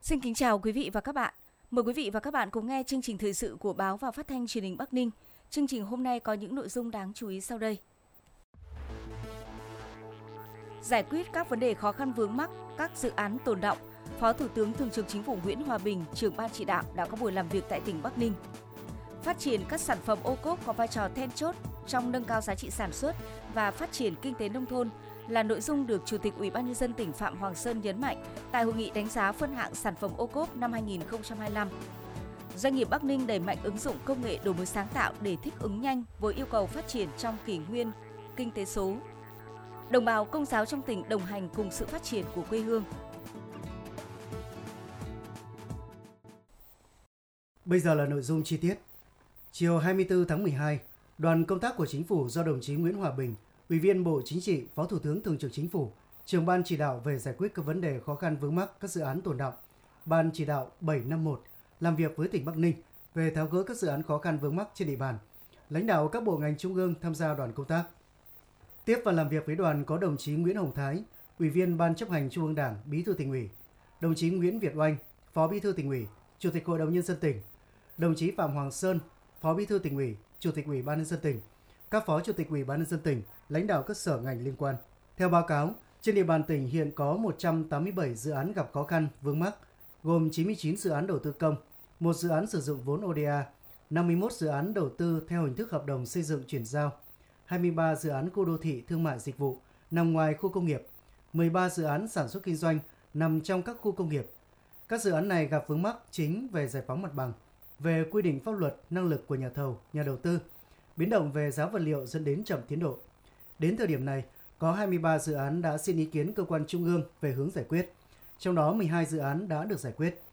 Xin kính chào quý vị và các bạn. Mời quý vị và các bạn cùng nghe chương trình thời sự của Báo và Phát thanh Truyền hình Bắc Ninh. Chương trình hôm nay có những nội dung đáng chú ý sau đây. Giải quyết các vấn đề khó khăn vướng mắc, các dự án tồn đọng, Phó Thủ tướng Thường trực Chính phủ Nguyễn Hòa Bình, trưởng ban chỉ đạo đã có buổi làm việc tại tỉnh Bắc Ninh. Phát triển các sản phẩm ô cốp có vai trò then chốt trong nâng cao giá trị sản xuất và phát triển kinh tế nông thôn là nội dung được Chủ tịch Ủy ban nhân dân tỉnh Phạm Hoàng Sơn nhấn mạnh tại hội nghị đánh giá phân hạng sản phẩm ô cốp năm 2025. Doanh nghiệp Bắc Ninh đẩy mạnh ứng dụng công nghệ đổi mới sáng tạo để thích ứng nhanh với yêu cầu phát triển trong kỷ nguyên kinh tế số. Đồng bào Công giáo trong tỉnh đồng hành cùng sự phát triển của quê hương. Bây giờ là nội dung chi tiết. Chiều 24 tháng 12, đoàn công tác của Chính phủ do đồng chí Nguyễn Hòa Bình, Ủy viên Bộ Chính trị, Phó Thủ tướng Thường trực Chính phủ, trưởng ban chỉ đạo về giải quyết các vấn đề khó khăn vướng mắc các dự án tồn đọng, Ban chỉ đạo 751 làm việc với tỉnh Bắc Ninh về tháo gỡ các dự án khó khăn vướng mắc trên địa bàn. Lãnh đạo các bộ ngành trung ương tham gia đoàn công tác. Tiếp và làm việc với đoàn có đồng chí Nguyễn Hồng Thái, Ủy viên Ban chấp hành Trung ương Đảng, Bí thư Tỉnh ủy, đồng chí Nguyễn Việt Oanh, Phó Bí thư Tỉnh ủy, Chủ tịch Hội đồng nhân dân tỉnh, đồng chí Phạm Hoàng Sơn, Phó Bí thư Tỉnh ủy, Chủ tịch Ủy ban nhân dân tỉnh, các Phó Chủ tịch Ủy ban nhân dân tỉnh, lãnh đạo các sở ngành liên quan. Theo báo cáo, trên địa bàn tỉnh hiện có 187 dự án gặp khó khăn vướng mắc, gồm 99 dự án đầu tư công, 1 dự án sử dụng vốn ODA, 51 dự án đầu tư theo hình thức hợp đồng xây dựng chuyển giao, 23 dự án khu đô thị thương mại dịch vụ nằm ngoài khu công nghiệp, 13 dự án sản xuất kinh doanh nằm trong các khu công nghiệp. Các dự án này gặp vướng mắc chính về giải phóng mặt bằng, về quy định pháp luật, năng lực của nhà thầu, nhà đầu tư, biến động về giá vật liệu dẫn đến chậm tiến độ. Đến thời điểm này, có 23 dự án đã xin ý kiến cơ quan trung ương về hướng giải quyết, trong đó 12 dự án đã được giải quyết,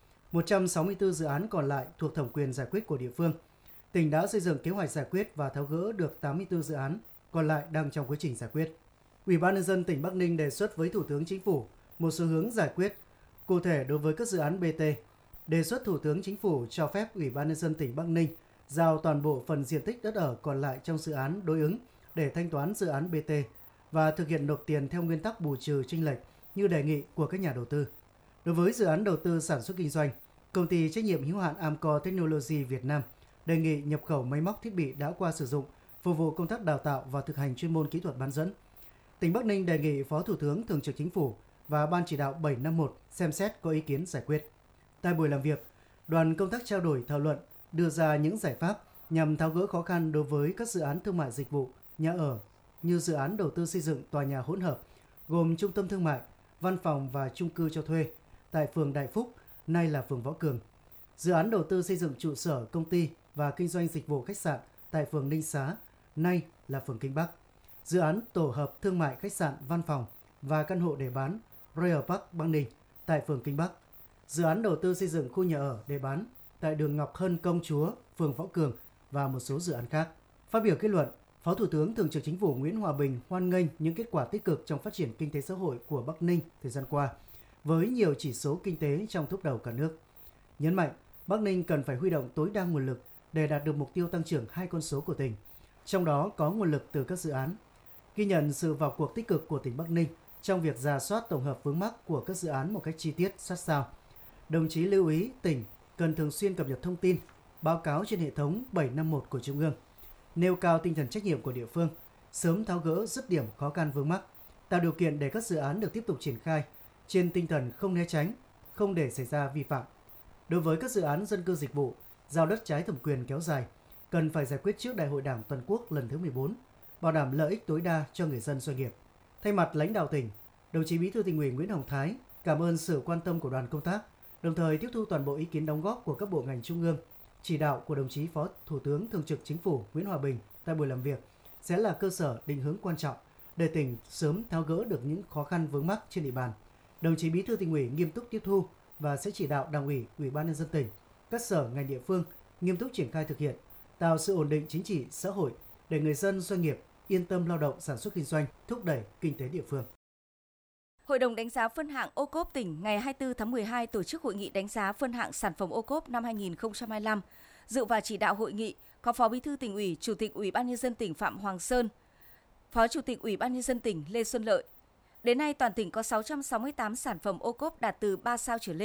164 dự án còn lại thuộc thẩm quyền giải quyết của địa phương. Tỉnh đã xây dựng kế hoạch giải quyết và tháo gỡ được 84 dự án, còn lại đang trong quá trình giải quyết. Ủy ban nhân dân tỉnh Bắc Ninh đề xuất với Thủ tướng Chính phủ một số hướng giải quyết. Cụ thể đối với các dự án BT, đề xuất Thủ tướng Chính phủ cho phép Ủy ban nhân dân tỉnh Bắc Ninh giao toàn bộ phần diện tích đất ở còn lại trong dự án đối ứng để thanh toán dự án BT và thực hiện nộp tiền theo nguyên tắc bù trừ chênh lệch như đề nghị của các nhà đầu tư. Đối với dự án đầu tư sản xuất kinh doanh, công ty trách nhiệm hữu hạn Amco Technology Việt Nam đề nghị nhập khẩu máy móc thiết bị đã qua sử dụng phục vụ công tác đào tạo và thực hành chuyên môn kỹ thuật bán dẫn. Tỉnh Bắc Ninh đề nghị Phó Thủ tướng Thường trực Chính phủ và Ban chỉ đạo 751 xem xét có ý kiến giải quyết. Tại buổi làm việc, đoàn công tác trao đổi thảo luận đưa ra những giải pháp nhằm tháo gỡ khó khăn đối với các dự án thương mại dịch vụ, nhà ở như dự án đầu tư xây dựng tòa nhà hỗn hợp gồm trung tâm thương mại, văn phòng và chung cư cho thuê tại phường Đại Phúc, nay là phường Võ Cường. Dự án đầu tư xây dựng trụ sở công ty và kinh doanh dịch vụ khách sạn tại phường Ninh Xá, nay là phường Kinh Bắc. Dự án tổ hợp thương mại khách sạn, văn phòng và căn hộ để bán Royal Park Bắc Ninh tại phường Kinh Bắc. Dự án đầu tư xây dựng khu nhà ở để bán tại đường Ngọc Hân Công Chúa, phường Võ Cường và một số dự án khác. Phát biểu kết luận, Phó Thủ tướng Thường trực Chính phủ Nguyễn Hòa Bình hoan nghênh những kết quả tích cực trong phát triển kinh tế xã hội của Bắc Ninh thời gian qua, với nhiều chỉ số kinh tế trong top đầu cả nước. Nhấn mạnh, Bắc Ninh cần phải huy động tối đa nguồn lực để đạt được mục tiêu tăng trưởng 2 con số của tỉnh, trong đó có nguồn lực từ các dự án. Ghi nhận sự vào cuộc tích cực của tỉnh Bắc Ninh trong việc rà soát tổng hợp vướng mắc của các dự án một cách chi tiết, sát sao. Đồng chí lưu ý tỉnh cần thường xuyên cập nhật thông tin, báo cáo trên hệ thống 751 của Trung ương, nêu cao tinh thần trách nhiệm của địa phương, sớm tháo gỡ dứt điểm khó khăn vướng mắc, tạo điều kiện để các dự án được tiếp tục triển khai trên tinh thần không né tránh, không để xảy ra vi phạm. Đối với các dự án dân cư dịch vụ, giao đất trái thẩm quyền kéo dài, cần phải giải quyết trước Đại hội Đảng toàn quốc lần thứ 14, bảo đảm lợi ích tối đa cho người dân doanh nghiệp. Thay mặt lãnh đạo tỉnh, đồng chí Bí thư Tỉnh ủy Nguyễn Hồng Thái cảm ơn sự quan tâm của đoàn công tác, đồng thời tiếp thu toàn bộ ý kiến đóng góp của các bộ ngành trung ương. Chỉ đạo của đồng chí Phó Thủ tướng Thường trực Chính phủ Nguyễn Hòa Bình tại buổi làm việc sẽ là cơ sở định hướng quan trọng để tỉnh sớm tháo gỡ được những khó khăn vướng mắc trên địa bàn. Đồng chí Bí thư Tỉnh ủy nghiêm túc tiếp thu và sẽ chỉ đạo Đảng ủy, Ủy ban nhân dân tỉnh, các sở ngành địa phương nghiêm túc triển khai thực hiện, tạo sự ổn định chính trị, xã hội để người dân doanh nghiệp yên tâm lao động sản xuất kinh doanh, thúc đẩy kinh tế địa phương. Hội đồng đánh giá phân hạng ô cốp tỉnh ngày 24 tháng 12 tổ chức hội nghị đánh giá phân hạng sản phẩm ô cốp năm 2025. Dự và chỉ đạo hội nghị có Phó Bí thư Tỉnh ủy, Chủ tịch Ủy ban nhân dân tỉnh Phạm Hoàng Sơn, Phó Chủ tịch Ủy ban nhân dân tỉnh Lê Xuân Lợi. Đến nay toàn tỉnh có 668 sản phẩm ô cốp đạt từ 3 sao trở lên,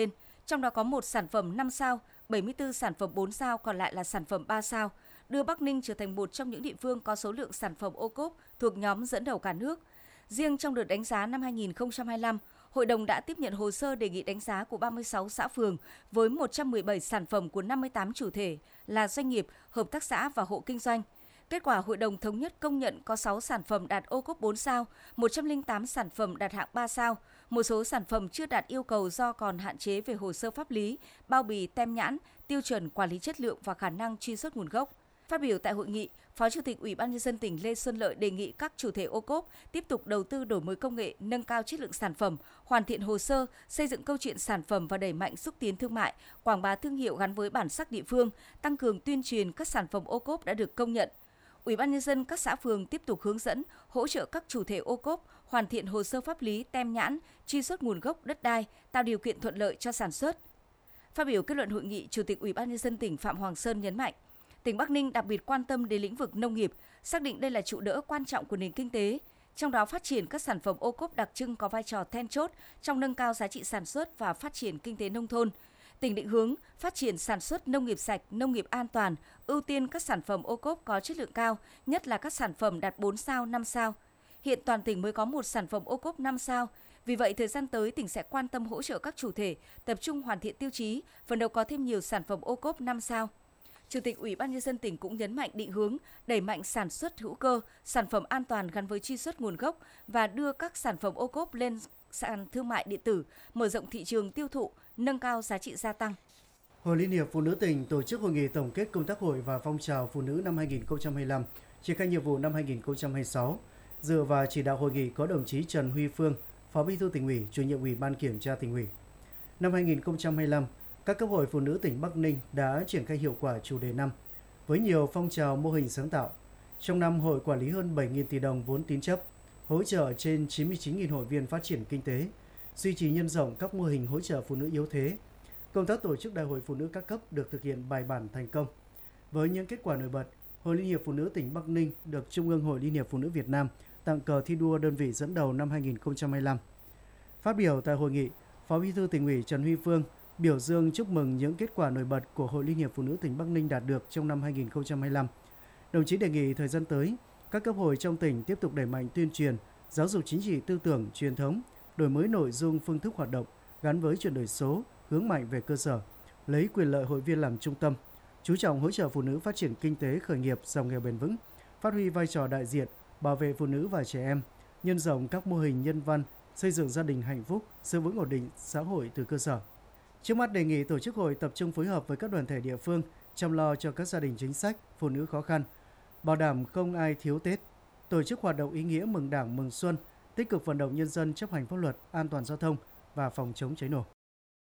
trong đó có 1 sản phẩm 5 sao, 74 sản phẩm 4 sao, còn lại là sản phẩm 3 sao, đưa Bắc Ninh trở thành một trong những địa phương có số lượng sản phẩm ô cốp thuộc nhóm dẫn đầu cả nước. Riêng trong đợt đánh giá năm 2025, Hội đồng đã tiếp nhận hồ sơ đề nghị đánh giá của 36 xã phường với 117 sản phẩm của 58 chủ thể là doanh nghiệp, hợp tác xã và hộ kinh doanh. Kết quả, Hội đồng thống nhất công nhận có 6 sản phẩm đạt ô cốp 4 sao, 108 sản phẩm đạt hạng 3 sao, một số sản phẩm chưa đạt yêu cầu do còn hạn chế về hồ sơ pháp lý, bao bì, tem nhãn, tiêu chuẩn quản lý chất lượng và khả năng truy xuất nguồn gốc. Phát biểu tại hội nghị, Phó Chủ tịch Ủy ban Nhân dân tỉnh Lê Xuân Lợi đề nghị các chủ thể ô cốp tiếp tục đầu tư đổi mới công nghệ, nâng cao chất lượng sản phẩm, hoàn thiện hồ sơ, xây dựng câu chuyện sản phẩm và đẩy mạnh xúc tiến thương mại, quảng bá thương hiệu gắn với bản sắc địa phương, tăng cường tuyên truyền các sản phẩm ô cốp đã được công nhận. Ủy ban Nhân dân các xã phường tiếp tục hướng dẫn, hỗ trợ các chủ thể ô cốp hoàn thiện hồ sơ pháp lý, tem nhãn, truy xuất nguồn gốc đất đai, tạo điều kiện thuận lợi cho sản xuất. Phát biểu kết luận hội nghị, Chủ tịch Ủy ban Nhân dân tỉnh Phạm Hoàng Sơn nhấn mạnh, tỉnh Bắc Ninh đặc biệt quan tâm đến lĩnh vực nông nghiệp, xác định đây là trụ đỡ quan trọng của nền kinh tế. Trong đó, phát triển các sản phẩm ô cốp đặc trưng có vai trò then chốt trong nâng cao giá trị sản xuất và phát triển kinh tế nông thôn. Tỉnh định hướng phát triển sản xuất nông nghiệp sạch, nông nghiệp an toàn, ưu tiên các sản phẩm ô cốp có chất lượng cao, nhất là các sản phẩm đạt 4 sao, 5 sao. Hiện toàn tỉnh mới có 1 sản phẩm ô cốp 5 sao. Vì vậy, thời gian tới, tỉnh sẽ quan tâm hỗ trợ các chủ thể, tập trung hoàn thiện tiêu chí, phấn đấu có thêm nhiều sản phẩm ô cốp 5 sao. Chủ tịch Ủy ban Nhân dân tỉnh cũng nhấn mạnh định hướng đẩy mạnh sản xuất hữu cơ, sản phẩm an toàn gắn với truy xuất nguồn gốc và đưa các sản phẩm ô cốp lên sàn thương mại điện tử, mở rộng thị trường tiêu thụ, nâng cao giá trị gia tăng. Hội Liên hiệp Phụ nữ tỉnh tổ chức hội nghị tổng kết công tác hội và phong trào phụ nữ năm 2025, triển khai nhiệm vụ năm 2026. Dự và chỉ đạo hội nghị có đồng chí Trần Huy Phương, Phó Bí thư Tỉnh ủy, Chủ nhiệm Ủy ban Kiểm tra Tỉnh ủy. Năm 2025, các cấp hội phụ nữ tỉnh Bắc Ninh đã triển khai hiệu quả chủ đề năm với nhiều phong trào mô hình sáng tạo. Trong năm, hội quản lý hơn 7.000 tỷ đồng vốn tín chấp, hỗ trợ trên 99.000 hội viên phát triển kinh tế, duy trì nhân rộng các mô hình hỗ trợ phụ nữ yếu thế. Công tác tổ chức Đại hội Phụ nữ các cấp được thực hiện bài bản thành công. Với những kết quả nổi bật, Hội Liên hiệp Phụ nữ tỉnh Bắc Ninh được Trung ương Hội Liên hiệp Phụ nữ Việt Nam tặng cờ thi đua đơn vị dẫn đầu năm 2025. Phát biểu tại hội nghị, Phó Bí thư Tỉnh ủy Trần Huy Phương biểu dương chúc mừng những kết quả nổi bật của Hội Liên hiệp Phụ nữ tỉnh Bắc Ninh đạt được trong năm 2025. Đồng chí đề nghị thời gian tới, các cấp hội trong tỉnh tiếp tục đẩy mạnh tuyên truyền, giáo dục chính trị tư tưởng, truyền thống, đổi mới nội dung phương thức hoạt động gắn với chuyển đổi số, hướng mạnh về cơ sở, lấy quyền lợi hội viên làm trung tâm, chú trọng hỗ trợ phụ nữ phát triển kinh tế khởi nghiệp giảm nghèo bền vững, phát huy vai trò đại diện, bảo vệ phụ nữ và trẻ em, nhân rộng các mô hình nhân văn, xây dựng gia đình hạnh phúc, giữ vững ổn định xã hội từ cơ sở. Trước mắt đề nghị tổ chức hội tập trung phối hợp với các đoàn thể địa phương chăm lo cho các gia đình chính sách, phụ nữ khó khăn, bảo đảm không ai thiếu Tết, tổ chức hoạt động ý nghĩa mừng Đảng, mừng Xuân, tích cực vận động nhân dân chấp hành pháp luật, an toàn giao thông và phòng chống cháy nổ.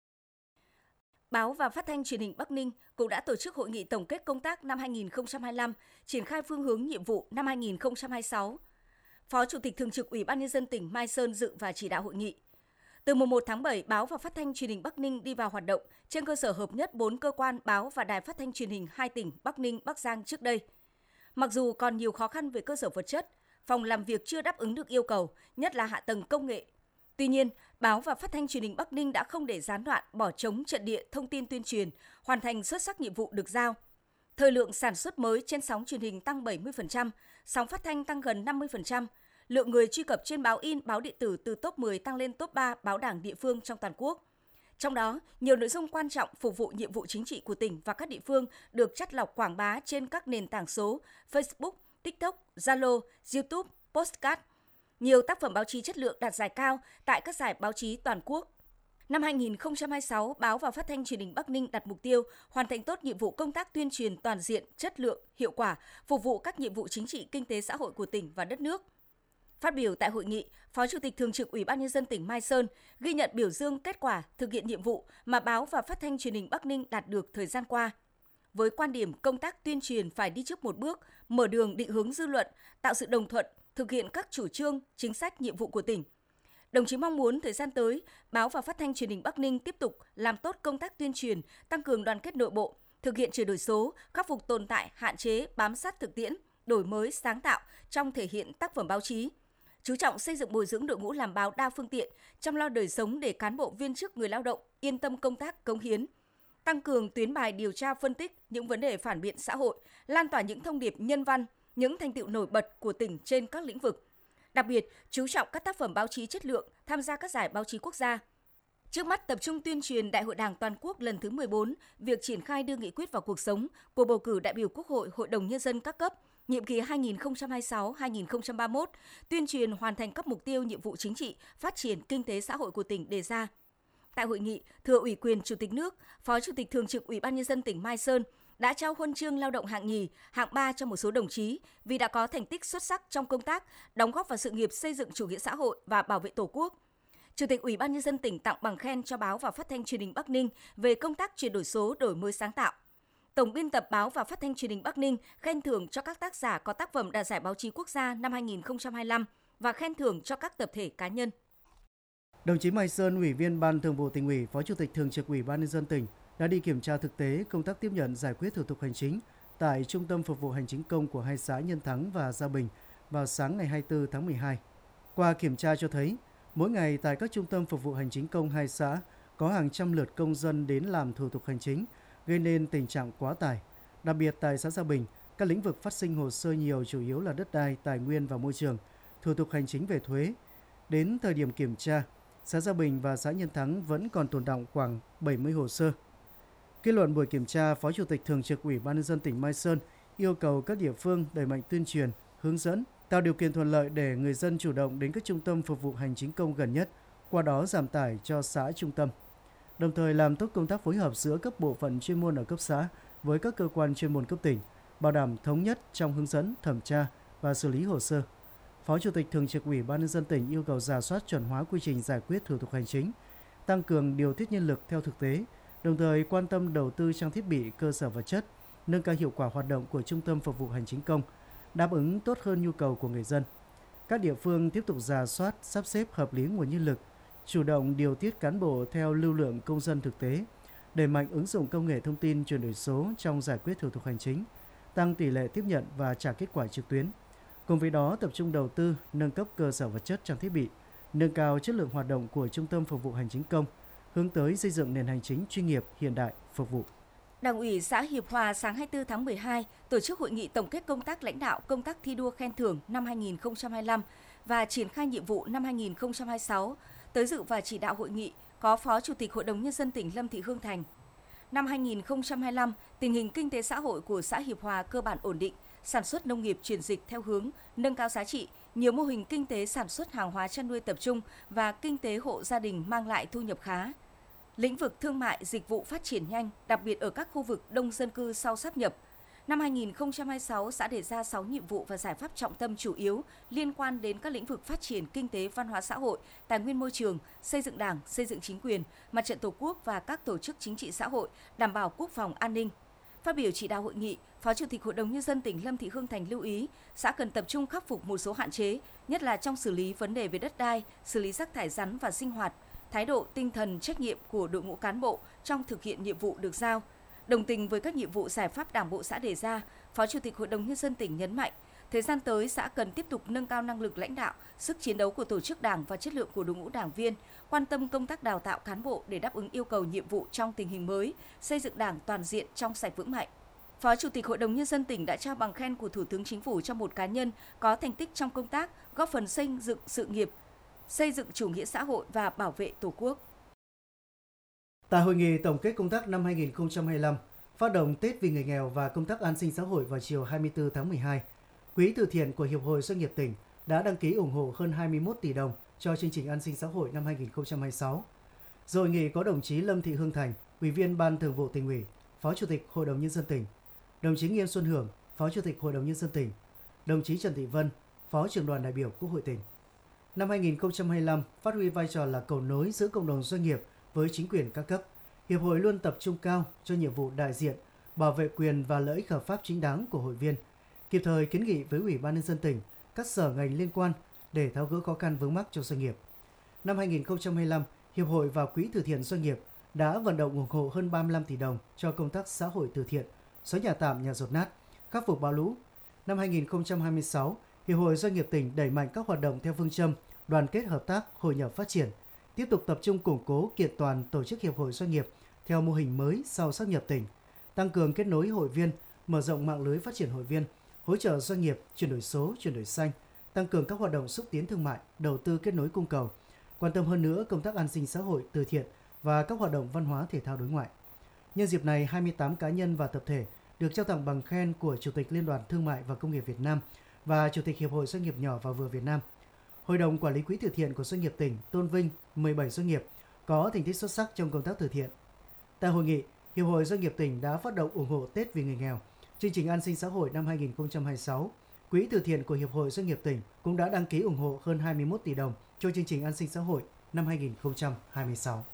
Báo và Phát thanh Truyền hình Bắc Ninh cũng đã tổ chức hội nghị tổng kết công tác năm 2025, triển khai phương hướng nhiệm vụ năm 2026. Phó Chủ tịch Thường trực Ủy ban Nhân dân tỉnh Mai Sơn dự và chỉ đạo hội nghị. Từ mùng 1 tháng 7, Báo và Phát thanh Truyền hình Bắc Ninh đi vào hoạt động trên cơ sở hợp nhất 4 cơ quan báo và đài phát thanh truyền hình 2 tỉnh Bắc Ninh, Bắc Giang trước đây. Mặc dù còn nhiều khó khăn về cơ sở vật chất, phòng làm việc chưa đáp ứng được yêu cầu, nhất là hạ tầng công nghệ. Tuy nhiên, Báo và Phát thanh Truyền hình Bắc Ninh đã không để gián đoạn, bỏ trống trận địa thông tin tuyên truyền, hoàn thành xuất sắc nhiệm vụ được giao. Thời lượng sản xuất mới trên sóng truyền hình tăng 70%, sóng phát thanh tăng gần 50%, lượng người truy cập trên báo in, báo điện tử từ top 10 tăng lên top 3 báo đảng địa phương trong toàn quốc. Trong đó, nhiều nội dung quan trọng phục vụ nhiệm vụ chính trị của tỉnh và các địa phương được chắt lọc quảng bá trên các nền tảng số Facebook, TikTok, Zalo, YouTube, Podcast. Nhiều tác phẩm báo chí chất lượng đạt giải cao tại các giải báo chí toàn quốc. Năm 2026, Báo và Phát thanh Truyền hình Bắc Ninh đặt mục tiêu hoàn thành tốt nhiệm vụ công tác tuyên truyền toàn diện, chất lượng, hiệu quả, phục vụ các nhiệm vụ chính trị, kinh tế, xã hội của tỉnh và đất nước. Phát biểu tại hội nghị, Phó Chủ tịch Thường trực Ủy ban Nhân dân tỉnh Mai Sơn ghi nhận biểu dương kết quả thực hiện nhiệm vụ mà Báo và Phát thanh Truyền hình Bắc Ninh đạt được thời gian qua. Với quan điểm công tác tuyên truyền phải đi trước một bước, mở đường định hướng dư luận, tạo sự đồng thuận, thực hiện các chủ trương, chính sách, nhiệm vụ của tỉnh. Đồng chí mong muốn thời gian tới, Báo và Phát thanh Truyền hình Bắc Ninh tiếp tục làm tốt công tác tuyên truyền, tăng cường đoàn kết nội bộ, thực hiện chuyển đổi số, khắc phục tồn tại, hạn chế, bám sát thực tiễn, đổi mới, sáng tạo trong thể hiện tác phẩm báo chí. chú trọng xây dựng bồi dưỡng đội ngũ làm báo đa phương tiện, chăm lo đời sống để cán bộ viên chức người lao động yên tâm công tác cống hiến, tăng cường tuyến bài điều tra phân tích những vấn đề phản biện xã hội, lan tỏa những thông điệp nhân văn, những thành tựu nổi bật của tỉnh trên các lĩnh vực. Đặc biệt, chú trọng các tác phẩm báo chí chất lượng tham gia các giải báo chí quốc gia. Trước mắt tập trung tuyên truyền Đại hội Đảng toàn quốc lần thứ 14, việc triển khai đưa nghị quyết vào cuộc sống, cuộc bầu cử đại biểu Quốc hội, Hội đồng Nhân dân các cấp, nhiệm kỳ 2026-2031, tuyên truyền hoàn thành các mục tiêu nhiệm vụ chính trị, phát triển kinh tế xã hội của tỉnh đề ra. Tại hội nghị, thừa ủy quyền Chủ tịch nước, Phó Chủ tịch Thường trực Ủy ban Nhân dân tỉnh Mai Sơn đã trao huân chương lao động hạng nhì, hạng 3 cho một số đồng chí vì đã có thành tích xuất sắc trong công tác, đóng góp vào sự nghiệp xây dựng chủ nghĩa xã hội và bảo vệ Tổ quốc. Chủ tịch Ủy ban Nhân dân tỉnh tặng bằng khen cho báo và phát thanh truyền hình Bắc Ninh về công tác chuyển đổi số, đổi mới sáng tạo. Tổng biên tập báo và phát thanh truyền hình Bắc Ninh khen thưởng cho các tác giả có tác phẩm đạt giải báo chí quốc gia năm 2025 và khen thưởng cho các tập thể cá nhân. Đồng chí Mai Sơn, Ủy viên Ban Thường vụ Tỉnh ủy, Phó Chủ tịch Thường trực Ủy ban Nhân dân tỉnh đã đi kiểm tra thực tế công tác tiếp nhận giải quyết thủ tục hành chính tại Trung tâm Phục vụ Hành chính công của hai xã Nhân Thắng và Gia Bình vào sáng ngày 24 tháng 12. Qua kiểm tra cho thấy, mỗi ngày tại các trung tâm phục vụ hành chính công hai xã có hàng trăm lượt công dân đến làm thủ tục hành chính, gây nên tình trạng quá tải. Đặc biệt tại xã Gia Bình, các lĩnh vực phát sinh hồ sơ nhiều chủ yếu là đất đai, tài nguyên và môi trường, thủ tục hành chính về thuế. Đến thời điểm kiểm tra, xã Gia Bình và xã Nhân Thắng vẫn còn tồn đọng khoảng 70 hồ sơ. Kết luận buổi kiểm tra, Phó Chủ tịch Thường trực Ủy ban Nhân dân tỉnh Mai Sơn yêu cầu các địa phương đẩy mạnh tuyên truyền, hướng dẫn, tạo điều kiện thuận lợi để người dân chủ động đến các trung tâm phục vụ hành chính công gần nhất, qua đó giảm tải cho xã trung tâm. Đồng thời làm tốt công tác phối hợp giữa các bộ phận chuyên môn ở cấp xã với các cơ quan chuyên môn cấp tỉnh, bảo đảm thống nhất trong hướng dẫn, thẩm tra và xử lý hồ sơ. Phó Chủ tịch Thường trực Ủy ban Nhân dân tỉnh yêu cầu rà soát chuẩn hóa quy trình giải quyết thủ tục hành chính, tăng cường điều tiết nhân lực theo thực tế, đồng thời quan tâm đầu tư trang thiết bị, cơ sở vật chất, nâng cao hiệu quả hoạt động của trung tâm phục vụ hành chính công, đáp ứng tốt hơn nhu cầu của người dân. Các địa phương tiếp tục rà soát, sắp xếp hợp lý nguồn nhân lực, chủ động điều tiết cán bộ theo lưu lượng công dân thực tế, đẩy mạnh ứng dụng công nghệ thông tin chuyển đổi số trong giải quyết thủ tục hành chính, tăng tỷ lệ tiếp nhận và trả kết quả trực tuyến. Cùng với đó, tập trung đầu tư, nâng cấp cơ sở vật chất trang thiết bị, nâng cao chất lượng hoạt động của trung tâm phục vụ hành chính công, hướng tới xây dựng nền hành chính chuyên nghiệp, hiện đại, phục vụ. Đảng ủy xã Hiệp Hòa sáng 24 tháng 12 tổ chức hội nghị tổng kết công tác lãnh đạo công tác thi đua khen thưởng năm 2025 và triển khai nhiệm vụ năm 2026. Tới dự và chỉ đạo hội nghị có Phó Chủ tịch Hội đồng Nhân dân tỉnh Lâm Thị Hương Thành. Năm 2025, tình hình kinh tế xã hội của xã Hiệp Hòa cơ bản ổn định, sản xuất nông nghiệp chuyển dịch theo hướng nâng cao giá trị, nhiều mô hình kinh tế sản xuất hàng hóa chăn nuôi tập trung và kinh tế hộ gia đình mang lại thu nhập khá. Lĩnh vực thương mại, dịch vụ phát triển nhanh, đặc biệt ở các khu vực đông dân cư sau sáp nhập. Năm 2026, xã đề ra 6 nhiệm vụ và giải pháp trọng tâm chủ yếu liên quan đến các lĩnh vực phát triển kinh tế, văn hóa xã hội, tài nguyên môi trường, xây dựng Đảng, xây dựng chính quyền, Mặt trận Tổ quốc và các tổ chức chính trị xã hội, đảm bảo quốc phòng an ninh. Phát biểu chỉ đạo hội nghị, Phó Chủ tịch Hội đồng Nhân dân tỉnh Lâm Thị Hương Thành lưu ý, xã cần tập trung khắc phục một số hạn chế, nhất là trong xử lý vấn đề về đất đai, xử lý rác thải rắn và sinh hoạt, thái độ, tinh thần, trách nhiệm của đội ngũ cán bộ trong thực hiện nhiệm vụ được giao. Đồng tình với các nhiệm vụ giải pháp Đảng bộ xã đề ra, Phó Chủ tịch Hội đồng Nhân dân tỉnh nhấn mạnh, thời gian tới xã cần tiếp tục nâng cao năng lực lãnh đạo, sức chiến đấu của tổ chức Đảng và chất lượng của đội ngũ đảng viên, quan tâm công tác đào tạo cán bộ để đáp ứng yêu cầu nhiệm vụ trong tình hình mới, xây dựng Đảng toàn diện trong sạch vững mạnh. Phó Chủ tịch Hội đồng Nhân dân tỉnh đã trao bằng khen của Thủ tướng Chính phủ cho một cá nhân có thành tích trong công tác, góp phần xây dựng sự nghiệp, xây dựng chủ nghĩa xã hội và bảo vệ Tổ quốc. Tại hội nghị tổng kết công tác năm 2025, phát động Tết vì người nghèo và công tác an sinh xã hội vào chiều 24 tháng 12, Quỹ từ thiện của Hiệp hội Doanh nghiệp tỉnh đã đăng ký ủng hộ hơn 21 tỷ đồng cho chương trình an sinh xã hội năm 2026. Dự hội nghị có đồng chí Lâm Thị Hương Thành, Ủy viên Ban Thường vụ Tỉnh ủy, Phó Chủ tịch Hội đồng Nhân dân tỉnh, đồng chí Nghiêm Xuân Hưởng, Phó Chủ tịch Hội đồng Nhân dân tỉnh, đồng chí Trần Thị Vân, Phó Trưởng đoàn đại biểu Quốc hội tỉnh. Năm 2025, phát huy vai trò là cầu nối giữa cộng đồng doanh nghiệp với chính quyền các cấp, Hiệp hội luôn tập trung cao cho nhiệm vụ đại diện, bảo vệ quyền và lợi ích hợp pháp chính đáng của hội viên, kịp thời kiến nghị với Ủy ban Nhân dân tỉnh, các sở ngành liên quan để tháo gỡ khó khăn vướng mắc cho doanh nghiệp. Năm 2025, Hiệp hội và Quỹ từ thiện doanh nghiệp đã vận động ủng hộ hơn 35 tỷ đồng cho công tác xã hội từ thiện, xóa nhà tạm, nhà dột nát, khắc phục bão lũ. Năm 2026, Hiệp hội Doanh nghiệp tỉnh đẩy mạnh các hoạt động theo phương châm đoàn kết hợp tác, hội nhập phát triển, tiếp tục tập trung củng cố kiện toàn tổ chức hiệp hội doanh nghiệp theo mô hình mới sau sáp nhập tỉnh, tăng cường kết nối hội viên, mở rộng mạng lưới phát triển hội viên, hỗ trợ doanh nghiệp chuyển đổi số, chuyển đổi xanh, tăng cường các hoạt động xúc tiến thương mại, đầu tư kết nối cung cầu, quan tâm hơn nữa công tác an sinh xã hội, từ thiện và các hoạt động văn hóa thể thao đối ngoại. Nhân dịp này, 28 cá nhân và tập thể được trao tặng bằng khen của Chủ tịch Liên đoàn Thương mại và Công nghiệp Việt Nam và Chủ tịch Hiệp hội Doanh nghiệp nhỏ và vừa Việt Nam. Hội đồng Quản lý Quỹ từ thiện của Doanh nghiệp tỉnh tôn vinh 17 doanh nghiệp có thành tích xuất sắc trong công tác từ thiện. Tại hội nghị, Hiệp hội Doanh nghiệp tỉnh đã phát động ủng hộ Tết vì người nghèo, chương trình an sinh xã hội năm 2026. Quỹ từ thiện của Hiệp hội Doanh nghiệp tỉnh cũng đã đăng ký ủng hộ hơn 21 tỷ đồng cho chương trình an sinh xã hội năm 2026.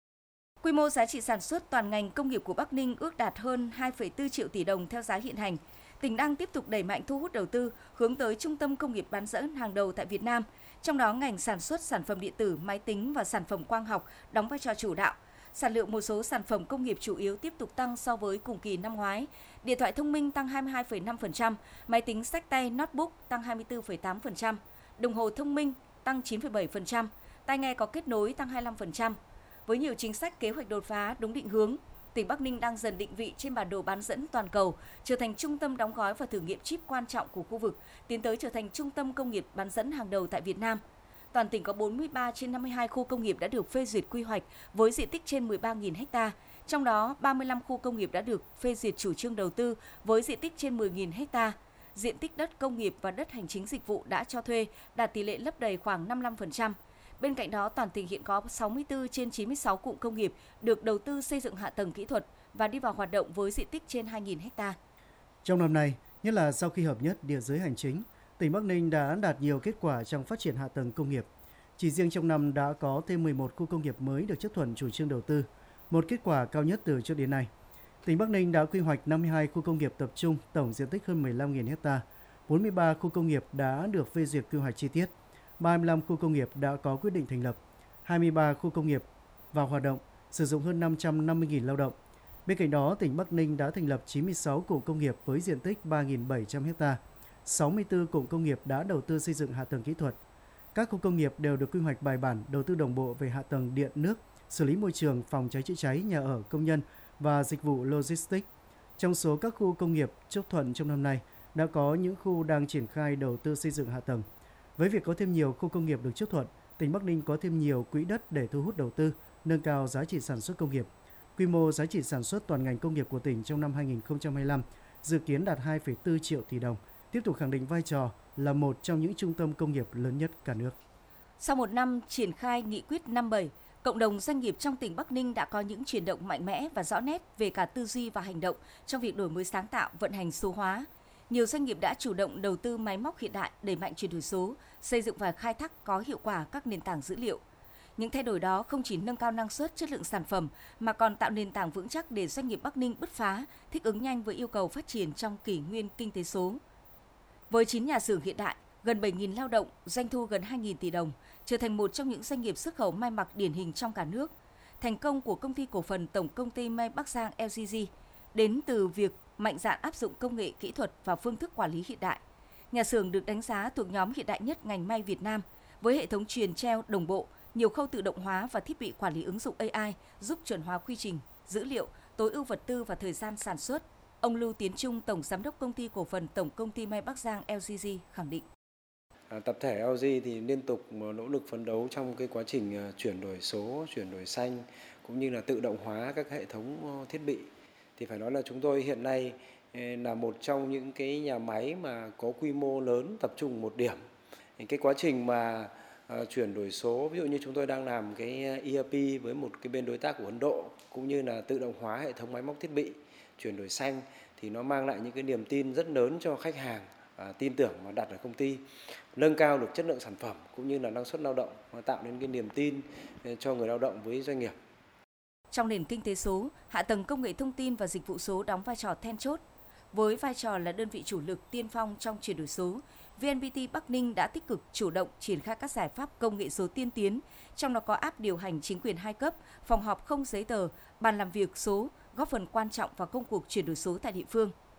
Quy mô giá trị sản xuất toàn ngành công nghiệp của Bắc Ninh ước đạt hơn 2,4 triệu tỷ đồng theo giá hiện hành. Tỉnh đang tiếp tục đẩy mạnh thu hút đầu tư, hướng tới trung tâm công nghiệp bán dẫn hàng đầu tại Việt Nam. Trong đó, ngành sản xuất sản phẩm điện tử, máy tính và sản phẩm quang học đóng vai trò chủ đạo. Sản lượng một số sản phẩm công nghiệp chủ yếu tiếp tục tăng so với cùng kỳ năm ngoái. Điện thoại thông minh tăng 22,5%, máy tính xách tay notebook tăng 24,8%, đồng hồ thông minh tăng 9,7%, tai nghe có kết nối tăng 25%. Với nhiều chính sách kế hoạch đột phá đúng định hướng, tỉnh Bắc Ninh đang dần định vị trên bản đồ bán dẫn toàn cầu, trở thành trung tâm đóng gói và thử nghiệm chip quan trọng của khu vực, tiến tới trở thành trung tâm công nghiệp bán dẫn hàng đầu tại Việt Nam. Toàn tỉnh có 43 trên 52 khu công nghiệp đã được phê duyệt quy hoạch với diện tích trên 13.000 ha. Trong đó, 35 khu công nghiệp đã được phê duyệt chủ trương đầu tư với diện tích trên 10.000 ha. Diện tích đất công nghiệp và đất hành chính dịch vụ đã cho thuê đạt tỷ lệ lấp đầy khoảng 55%. Bên cạnh đó, toàn tỉnh hiện có 64 trên 96 cụm công nghiệp được đầu tư xây dựng hạ tầng kỹ thuật và đi vào hoạt động với diện tích trên 2.000 ha. Trong năm nay, nhất là sau khi hợp nhất địa giới hành chính, tỉnh Bắc Ninh đã đạt nhiều kết quả trong phát triển hạ tầng công nghiệp. Chỉ riêng trong năm đã có thêm 11 khu công nghiệp mới được chấp thuận chủ trương đầu tư, một kết quả cao nhất từ trước đến nay. Tỉnh Bắc Ninh đã quy hoạch 52 khu công nghiệp tập trung, tổng diện tích hơn 15.000 ha, 43 khu công nghiệp đã được phê duyệt quy hoạch chi tiết, 35 khu công nghiệp đã có quyết định thành lập, 23 khu công nghiệp vào hoạt động, sử dụng hơn 550.000 lao động. Bên cạnh đó, tỉnh Bắc Ninh đã thành lập 96 cụm công nghiệp với diện tích 3.700 ha, 64 cụm công nghiệp đã đầu tư xây dựng hạ tầng kỹ thuật. Các khu công nghiệp đều được quy hoạch bài bản, đầu tư đồng bộ về hạ tầng điện, nước, xử lý môi trường, phòng cháy chữa cháy, nhà ở, công nhân và dịch vụ logistics. Trong số các khu công nghiệp chấp thuận trong năm nay, đã có những khu đang triển khai đầu tư xây dựng hạ tầng. Với việc có thêm nhiều khu công nghiệp được chấp thuận, tỉnh Bắc Ninh có thêm nhiều quỹ đất để thu hút đầu tư, nâng cao giá trị sản xuất công nghiệp. Quy mô giá trị sản xuất toàn ngành công nghiệp của tỉnh trong năm 2025 dự kiến đạt 2,4 triệu tỷ đồng, tiếp tục khẳng định vai trò là một trong những trung tâm công nghiệp lớn nhất cả nước. Sau một năm triển khai nghị quyết 57, cộng đồng doanh nghiệp trong tỉnh Bắc Ninh đã có những chuyển động mạnh mẽ và rõ nét về cả tư duy và hành động trong việc đổi mới sáng tạo, vận hành số hóa. Nhiều doanh nghiệp đã chủ động đầu tư máy móc hiện đại, đẩy mạnh chuyển đổi số, xây dựng và khai thác có hiệu quả các nền tảng dữ liệu. Những thay đổi đó không chỉ nâng cao năng suất, chất lượng sản phẩm mà còn tạo nền tảng vững chắc để doanh nghiệp Bắc Ninh bứt phá, thích ứng nhanh với yêu cầu phát triển trong kỷ nguyên kinh tế số. Với 9 nhà xưởng hiện đại, gần 7.000 lao động, doanh thu gần 2.000 tỷ đồng, trở thành một trong những doanh nghiệp xuất khẩu may mặc điển hình trong cả nước. Thành công của công ty cổ phần Tổng công ty may Bắc Giang LGG đến từ việc mạnh dạn áp dụng công nghệ, kỹ thuật và phương thức quản lý hiện đại. Nhà xưởng được đánh giá thuộc nhóm hiện đại nhất ngành may Việt Nam, với hệ thống chuyền treo đồng bộ, nhiều khâu tự động hóa và thiết bị quản lý ứng dụng AI giúp chuẩn hóa quy trình, dữ liệu, tối ưu vật tư và thời gian sản xuất. Ông Lưu Tiến Trung, Tổng Giám đốc Công ty Cổ phần Tổng Công ty May Bắc Giang LGG khẳng định. Tập thể LG thì liên tục nỗ lực phấn đấu trong cái quá trình chuyển đổi số, chuyển đổi xanh cũng như là tự động hóa các hệ thống thiết bị. Thì phải nói là chúng tôi hiện nay là một trong những cái nhà máy mà có quy mô lớn tập trung một điểm. Cái quá trình mà chuyển đổi số, ví dụ như chúng tôi đang làm cái ERP với một cái bên đối tác của Ấn Độ cũng như là tự động hóa hệ thống máy móc thiết bị, chuyển đổi xanh thì nó mang lại những cái niềm tin rất lớn cho khách hàng, tin tưởng mà đặt ở công ty, nâng cao được chất lượng sản phẩm cũng như là năng suất lao động và tạo nên cái niềm tin cho người lao động với doanh nghiệp. Trong nền kinh tế số, hạ tầng công nghệ thông tin và dịch vụ số đóng vai trò then chốt. Với vai trò là đơn vị chủ lực tiên phong trong chuyển đổi số, VNPT Bắc Ninh đã tích cực chủ động triển khai các giải pháp công nghệ số tiên tiến, trong đó có app điều hành chính quyền 2 cấp, phòng họp không giấy tờ, bàn làm việc số, góp phần quan trọng vào công cuộc chuyển đổi số tại địa phương.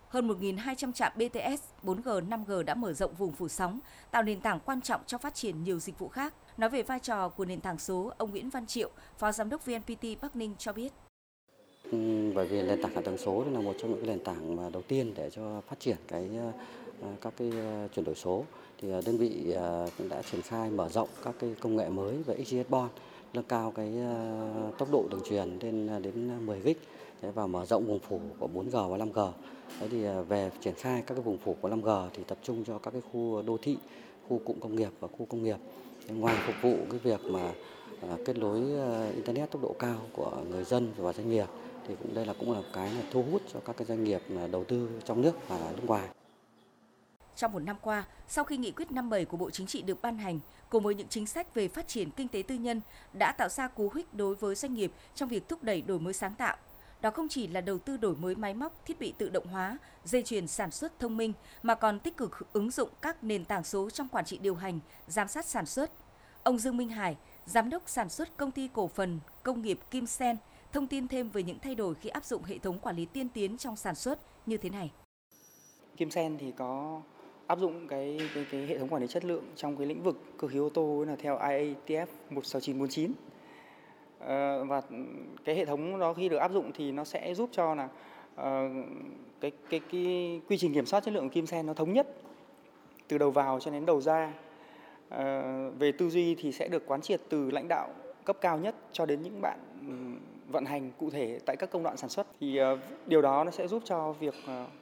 Hơn 1.200 trạm BTS, 4G, 5G đã mở rộng vùng phủ sóng, tạo nền tảng quan trọng cho phát triển nhiều dịch vụ khác. Nói về vai trò của nền tảng số, ông Nguyễn Văn Triệu, Phó Giám đốc VNPT Bắc Ninh cho biết. Bởi vì nền tảng hạ tầng số là một trong những nền tảng mà đầu tiên để cho phát triển các chuyển đổi số, thì đơn vị cũng đã triển khai mở rộng các cái công nghệ mới về XGS-PON, nâng cao tốc độ đường truyền đến 10 gig và mở rộng vùng phủ của 4G và 5G. Thì về triển khai các cái vùng phủ của 5G thì tập trung cho các cái khu đô thị, khu cụm công nghiệp và khu công nghiệp. Ngoài phục vụ cái việc mà kết nối internet tốc độ cao của người dân và doanh nghiệp, thì đây cũng là cái thu hút cho các cái doanh nghiệp đầu tư trong nước và nước ngoài. Trong một năm qua, sau khi nghị quyết 57 của Bộ Chính trị được ban hành, cùng với những chính sách về phát triển kinh tế tư nhân đã tạo ra cú hích đối với doanh nghiệp trong việc thúc đẩy đổi mới sáng tạo. Đó không chỉ là đầu tư đổi mới máy móc, thiết bị tự động hóa, dây chuyền sản xuất thông minh, mà còn tích cực ứng dụng các nền tảng số trong quản trị điều hành, giám sát sản xuất. Ông Dương Minh Hải, Giám đốc sản xuất Công ty Cổ phần Công nghiệp Kim Sen, thông tin thêm về những thay đổi khi áp dụng hệ thống quản lý tiên tiến trong sản xuất như thế này. Kim Sen thì có áp dụng cái hệ thống quản lý chất lượng trong cái lĩnh vực cơ khí ô tô là theo IATF 16949. Và cái hệ thống đó khi được áp dụng thì nó sẽ giúp cho là cái quy trình kiểm soát chất lượng của Kim Sen nó thống nhất từ đầu vào cho đến đầu ra. Về tư duy thì sẽ được quán triệt từ lãnh đạo cấp cao nhất cho đến những bạn vận hành cụ thể tại các công đoạn sản xuất. Thì điều đó nó sẽ giúp cho việc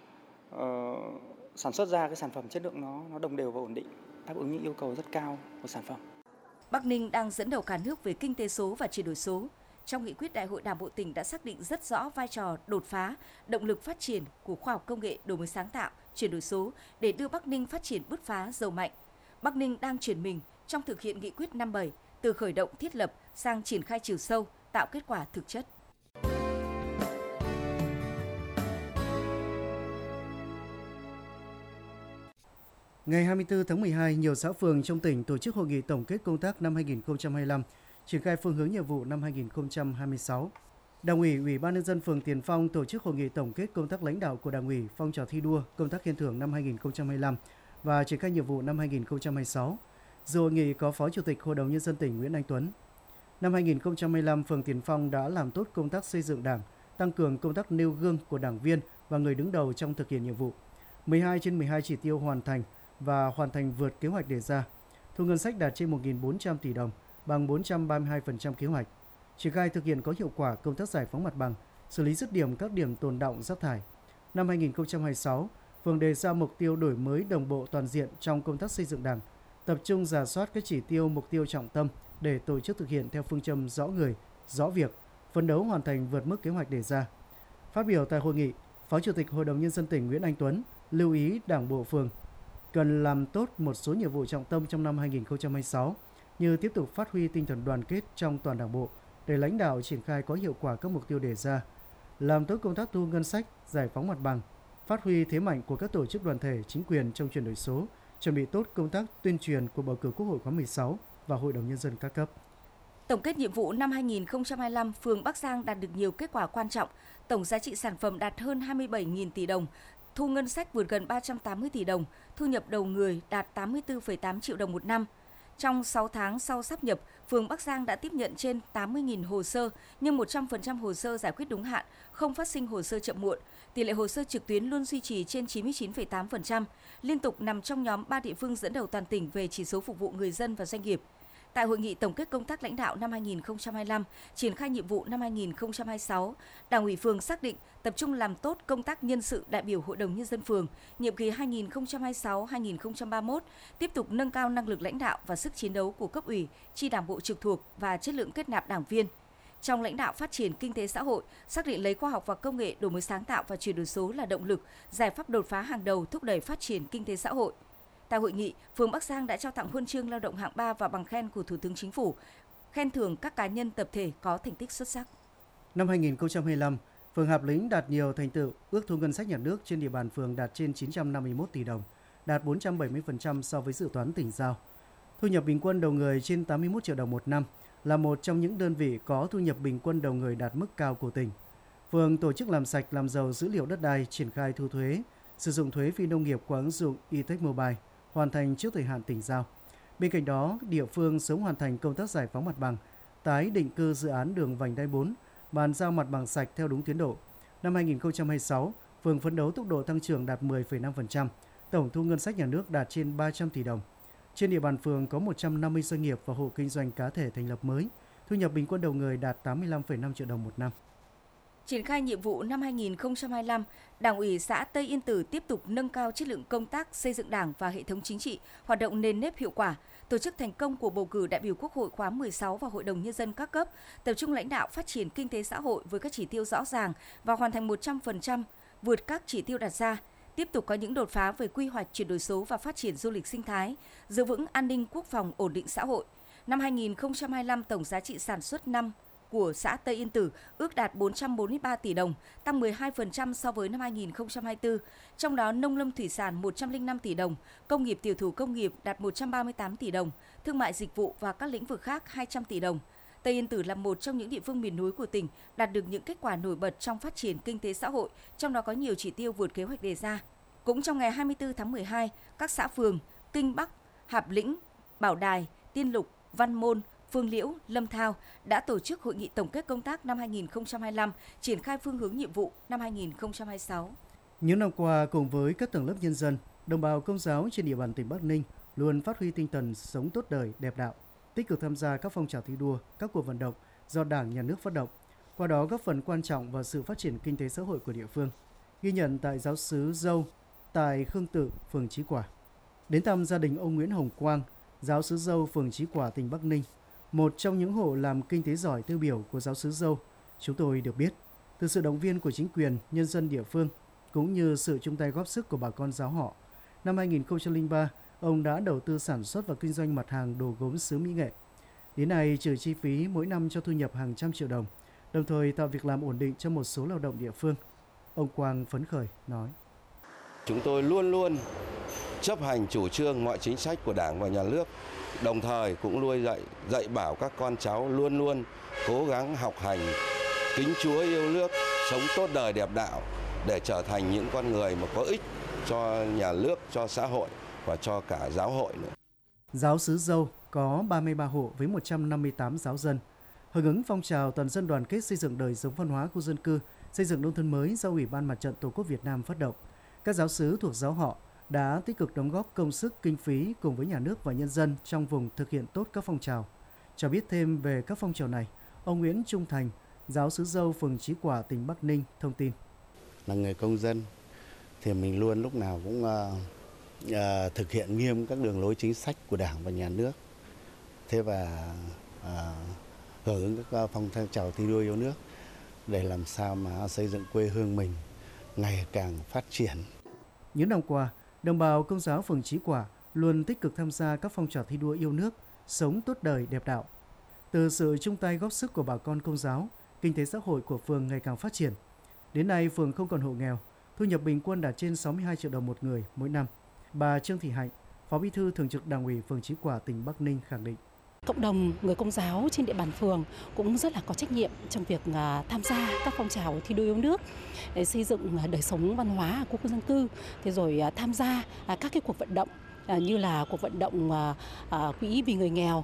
sản xuất ra cái sản phẩm chất lượng nó đồng đều và ổn định, đáp ứng những yêu cầu rất cao của sản phẩm. Bắc Ninh đang dẫn đầu cả nước về kinh tế số và chuyển đổi số. Trong nghị quyết Đại hội Đảng bộ tỉnh đã xác định rất rõ vai trò đột phá, động lực phát triển của khoa học công nghệ, đổi mới sáng tạo, chuyển đổi số để đưa Bắc Ninh phát triển bứt phá giàu mạnh. Bắc Ninh đang chuyển mình trong thực hiện nghị quyết 57 từ khởi động thiết lập sang triển khai chiều sâu, tạo kết quả thực chất. Ngày 24 tháng 12, nhiều xã phường trong tỉnh tổ chức hội nghị tổng kết công tác năm 2025, triển khai phương hướng nhiệm vụ năm 2026. Đảng ủy, Ủy ban nhân dân phường Tiền Phong tổ chức hội nghị tổng kết công tác lãnh đạo của Đảng ủy, phong trào thi đua, công tác khen thưởng năm 2025 và triển khai nhiệm vụ năm 2026. Dự hội nghị có Phó Chủ tịch Hội đồng nhân dân tỉnh Nguyễn Anh Tuấn. Năm 2025, phường Tiền Phong đã làm tốt công tác xây dựng Đảng, tăng cường công tác nêu gương của đảng viên và người đứng đầu trong thực hiện nhiệm vụ. 12 trên 12 chỉ tiêu hoàn thành và hoàn thành vượt kế hoạch đề ra. Thu ngân sách đạt trên 1.400 tỷ đồng, bằng 432% kế hoạch. Triển khai thực hiện có hiệu quả công tác giải phóng mặt bằng, xử lý dứt điểm các điểm tồn đọng rác thải. Năm 2026, phường đề ra mục tiêu đổi mới đồng bộ toàn diện trong công tác xây dựng Đảng, tập trung rà soát các chỉ tiêu mục tiêu trọng tâm để tổ chức thực hiện theo phương châm rõ người, rõ việc, phấn đấu hoàn thành vượt mức kế hoạch đề ra. Phát biểu tại hội nghị, Phó Chủ tịch Hội đồng nhân dân tỉnh Nguyễn Anh Tuấn lưu ý Đảng bộ phường cần làm tốt một số nhiệm vụ trọng tâm trong năm 2026 như tiếp tục phát huy tinh thần đoàn kết trong toàn Đảng bộ để lãnh đạo triển khai có hiệu quả các mục tiêu đề ra, làm tốt công tác thu ngân sách, giải phóng mặt bằng, phát huy thế mạnh của các tổ chức đoàn thể, chính quyền trong chuyển đổi số, chuẩn bị tốt công tác tuyên truyền của bầu cử Quốc hội khóa 16 và Hội đồng nhân dân các cấp. Tổng kết nhiệm vụ năm 2025, phường Bắc Giang đạt được nhiều kết quả quan trọng, tổng giá trị sản phẩm đạt hơn 27.000 tỷ đồng, thu ngân sách vượt gần 380 tỷ đồng, thu nhập đầu người đạt 84,8 triệu đồng một năm. Trong 6 tháng sau sáp nhập, phường Bắc Giang đã tiếp nhận trên 80.000 hồ sơ, nhưng 100% hồ sơ giải quyết đúng hạn, không phát sinh hồ sơ chậm muộn. Tỷ lệ hồ sơ trực tuyến luôn duy trì trên 99,8%, liên tục nằm trong nhóm 3 địa phương dẫn đầu toàn tỉnh về chỉ số phục vụ người dân và doanh nghiệp. Tại hội nghị tổng kết công tác lãnh đạo năm 2025, triển khai nhiệm vụ năm 2026, Đảng ủy phường xác định tập trung làm tốt công tác nhân sự đại biểu Hội đồng nhân dân phường, nhiệm kỳ 2026-2031, tiếp tục nâng cao năng lực lãnh đạo và sức chiến đấu của cấp ủy, chi đảng bộ trực thuộc và chất lượng kết nạp đảng viên. Trong lãnh đạo phát triển kinh tế xã hội, xác định lấy khoa học và công nghệ, đổi mới sáng tạo và chuyển đổi số là động lực, giải pháp đột phá hàng đầu thúc đẩy phát triển kinh tế xã hội. Tại hội nghị, phường Bắc Giang đã trao tặng huân chương lao động hạng 3 và bằng khen của Thủ tướng Chính phủ, khen thưởng các cá nhân tập thể có thành tích xuất sắc. Năm 2025, phường Hạp Lĩnh đạt nhiều thành tựu, ước thu ngân sách nhà nước trên địa bàn phường đạt trên 951 tỷ đồng, đạt 470% so với dự toán tỉnh giao. Thu nhập bình quân đầu người trên 81 triệu đồng một năm, là một trong những đơn vị có thu nhập bình quân đầu người đạt mức cao của tỉnh. Phường tổ chức làm sạch làm giàu dữ liệu đất đai, triển khai thu thuế, sử dụng thuế phi nông nghiệp qua ứng dụng e-Tech Mobile hoàn thành trước thời hạn tỉnh giao. Bên cạnh đó, địa phương sớm hoàn thành công tác giải phóng mặt bằng, tái định cư dự án đường vành đai 4, bàn giao mặt bằng sạch theo đúng tiến độ. Năm 2026, phường phấn đấu tốc độ tăng trưởng đạt 10,5%, tổng thu ngân sách nhà nước đạt trên 300 tỷ đồng. Trên địa bàn phường có 150 doanh nghiệp và hộ kinh doanh cá thể thành lập mới, thu nhập bình quân đầu người đạt 85,5 triệu đồng một năm. Triển khai nhiệm vụ năm 2025, Đảng ủy xã Tây Yên Tử tiếp tục nâng cao chất lượng công tác xây dựng Đảng và hệ thống chính trị, hoạt động nền nếp hiệu quả, tổ chức thành công cuộc bầu cử đại biểu Quốc hội khóa 16 và Hội đồng Nhân dân các cấp, tập trung lãnh đạo phát triển kinh tế xã hội với các chỉ tiêu rõ ràng và hoàn thành 100% vượt các chỉ tiêu đặt ra, tiếp tục có những đột phá về quy hoạch chuyển đổi số và phát triển du lịch sinh thái, giữ vững an ninh quốc phòng, ổn định xã hội. Năm 2025, tổng giá trị sản xuất năm của xã Tây Yên Tử ước đạt 443 tỷ đồng, tăng 12% so với năm 2024. Trong đó, nông lâm thủy sản 105 tỷ đồng, công nghiệp tiểu thủ công nghiệp đạt 138 tỷ đồng, thương mại dịch vụ và các lĩnh vực khác 200 tỷ đồng. Tây Yên Tử là một trong những địa phương miền núi của tỉnh đạt được những kết quả nổi bật trong phát triển kinh tế xã hội, trong đó có nhiều chỉ tiêu vượt kế hoạch đề ra. Cũng trong ngày 24 tháng 12, các xã phường Kinh Bắc, Hạp Lĩnh, Bảo Đài, Tiên Lục, Văn Môn, Phương Liễu, Lâm Thao đã tổ chức hội nghị tổng kết công tác năm 2025, triển khai phương hướng nhiệm vụ năm 2026. Những năm qua, cùng với các tầng lớp nhân dân, đồng bào Công giáo trên địa bàn tỉnh Bắc Ninh luôn phát huy tinh thần sống tốt đời, đẹp đạo, tích cực tham gia các phong trào thi đua, các cuộc vận động do Đảng, Nhà nước phát động, qua đó góp phần quan trọng vào sự phát triển kinh tế xã hội của địa phương. Ghi nhận tại giáo xứ Dâu, tại Khương Tự, phường Chí Quả. Đến thăm gia đình ông Nguyễn Hồng Quang, giáo xứ Dâu, phường Chí Quả, tỉnh Bắc Ninh, một trong những hộ làm kinh tế giỏi tiêu biểu của giáo xứ Dâu, chúng tôi được biết, từ sự động viên của chính quyền, nhân dân địa phương, cũng như sự chung tay góp sức của bà con giáo họ, năm 2003, ông đã đầu tư sản xuất và kinh doanh mặt hàng đồ gốm sứ mỹ nghệ. Đến nay, trừ chi phí mỗi năm cho thu nhập hàng trăm triệu đồng, đồng thời tạo việc làm ổn định cho một số lao động địa phương. Ông Quang phấn khởi nói: Chúng tôi luôn luôn chấp hành chủ trương mọi chính sách của Đảng và Nhà nước, đồng thời cũng nuôi dạy bảo các con cháu luôn luôn cố gắng học hành, kính Chúa yêu nước, sống tốt đời đẹp đạo để trở thành những con người mà có ích cho nhà nước, cho xã hội và cho cả giáo hội nữa. Giáo xứ Dâu có 33 hộ với 158 giáo dân. Hưởng ứng phong trào toàn dân đoàn kết xây dựng đời sống văn hóa khu dân cư, xây dựng nông thôn mới do Ủy ban Mặt trận Tổ quốc Việt Nam phát động, các giáo xứ thuộc giáo họ đã tích cực đóng góp công sức, kinh phí cùng với nhà nước và nhân dân trong vùng thực hiện tốt các phong trào. Cho biết thêm về các phong trào này, ông Nguyễn Trung Thành, giáo xứ Dâu, phường Chí Quả, tỉnh Bắc Ninh thông tin: Là người công dân thì mình luôn lúc nào cũng thực hiện nghiêm các đường lối chính sách của Đảng và Nhà nước. Thế và hưởng ứng các phong trào thi đua yêu nước để làm sao mà xây dựng quê hương mình ngày càng phát triển. Những năm qua, đồng bào Công giáo phường Chí Quả luôn tích cực tham gia các phong trào thi đua yêu nước, sống tốt đời đẹp đạo. Từ sự chung tay góp sức của bà con Công giáo, kinh tế xã hội của phường ngày càng phát triển. Đến nay, phường không còn hộ nghèo, thu nhập bình quân đạt trên 62 triệu đồng một người mỗi năm. Bà Trương Thị Hạnh, Phó Bí thư Thường trực Đảng ủy phường Chí Quả, tỉnh Bắc Ninh khẳng định: Cộng đồng người Công giáo trên địa bàn phường cũng rất là có trách nhiệm trong việc tham gia các phong trào thi đua yêu nước, để xây dựng đời sống văn hóa của khu dân cư, thế rồi tham gia các cái cuộc vận động như là cuộc vận động quỹ vì người nghèo,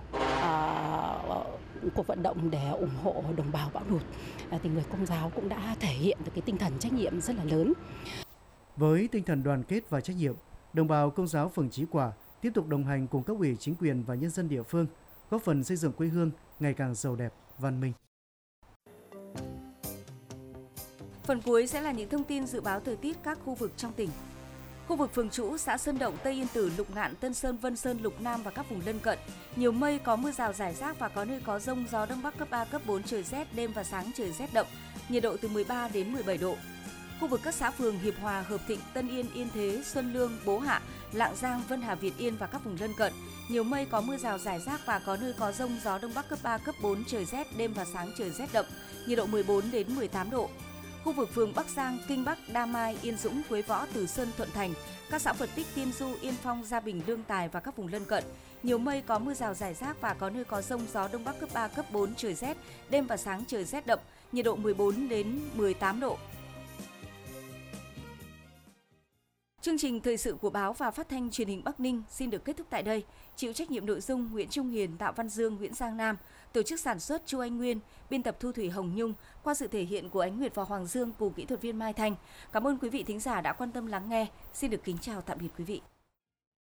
cuộc vận động để ủng hộ đồng bào bão lụt. Thì người Công giáo cũng đã thể hiện được cái tinh thần trách nhiệm rất là lớn. Với tinh thần đoàn kết và trách nhiệm, đồng bào Công giáo phường Chí Quả tiếp tục đồng hành cùng cấp ủy chính quyền và nhân dân địa phương, góp phần xây dựng quê hương ngày càng giàu đẹp, văn minh. Phần cuối sẽ là những thông tin dự báo thời tiết các khu vực trong tỉnh. Khu vực phường Trũ, xã Sơn Động, Tây Yên Tử, Lục Ngạn, Tân Sơn, Vân Sơn, Lục Nam và các vùng lân cận, nhiều mây, có mưa rào rải rác và có nơi có dông, gió đông bắc cấp 3, cấp 4, trời rét, đêm và sáng trời rét đậm, nhiệt độ từ 13 đến 17 độ. Khu vực các xã phường Hiệp Hòa, Hợp Thịnh, Tân Yên, Yên Thế, Xuân Lương, Bố Hạ, Lạng Giang, Vân Hà, Việt Yên và các vùng lân cận, nhiều mây, có mưa rào rải rác và có nơi có dông, gió đông bắc cấp 3, cấp 4, trời rét, đêm và sáng trời rét đậm, nhiệt độ 14 đến 18 độ. Khu vực phường Bắc Giang, Kinh Bắc, Đa Mai, Yên Dũng, Quế Võ, Từ Sơn, Thuận Thành, các xã Phật Tích, Tiên Du, Yên Phong, Gia Bình, Lương Tài và các vùng lân cận, nhiều mây, có mưa rào rải rác và có nơi có dông, gió đông bắc cấp 3, cấp 4, trời rét, đêm và sáng trời rét đậm, nhiệt độ 14 đến 18 độ. Chương trình thời sự của báo và phát thanh truyền hình Bắc Ninh xin được kết thúc tại đây. Chịu trách nhiệm nội dung Nguyễn Trung Hiền, Tạ Văn Dương, Nguyễn Giang Nam, tổ chức sản xuất Chu Anh Nguyên, biên tập Thu Thủy Hồng Nhung, qua sự thể hiện của Ánh Nguyệt và Hoàng Dương cùng kỹ thuật viên Mai Thanh. Cảm ơn quý vị thính giả đã quan tâm lắng nghe. Xin được kính chào tạm biệt quý vị.